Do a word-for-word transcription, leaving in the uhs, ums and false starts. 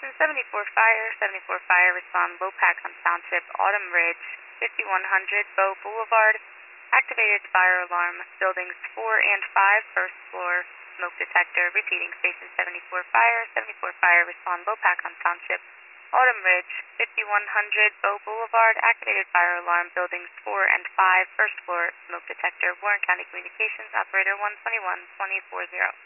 Station seventy-four Fire, seventy-four Fire, respond low pack on Township, Autumn Ridge, fifty-one hundred Bow Boulevard. Activated fire alarm, buildings four and five, first floor, smoke detector. Repeating, Station seventy-four Fire, seventy-four Fire, respond low pack on Township, Autumn Ridge, fifty-one hundred Bow Boulevard. Activated fire alarm, buildings four and five, first floor, smoke detector. Warren County Communications, operator one twenty-one twenty forty.